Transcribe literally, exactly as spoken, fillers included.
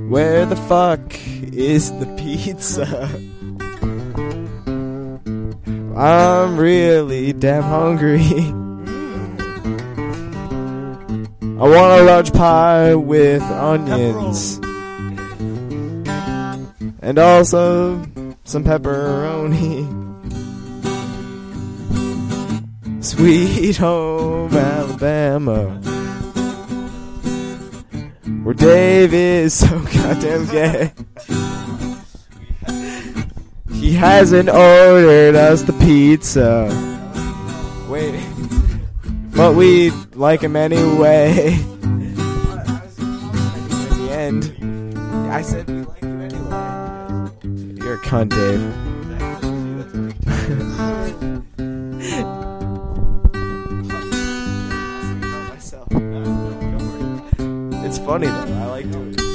Where the fuck is the pizza? I'm really damn hungry. I want a large pie with onions. And also some pepperoni. Sweet home Alabama, where Dave is so goddamn gay. He hasn't ordered us the pizza. Wait, but we like him anyway. At the end, I said we like him anyway. You're a cunt, Dave. It's funny though. I like doing it.